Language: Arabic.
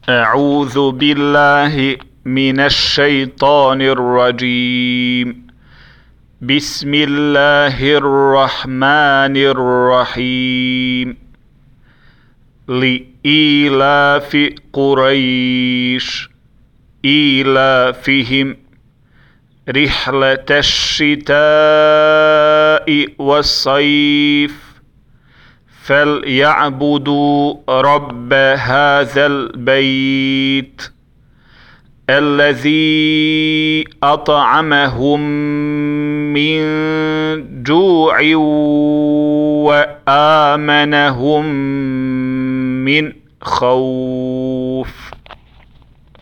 أعوذ بالله من الشيطان الرجيم. بسم الله الرحمن الرحيم. لإيلاف قريش إيلافهم رحلة الشتاء والصيف فليعبدوا رب هذا البيت الذي أطعمهم من جوع وآمنهم من خوف.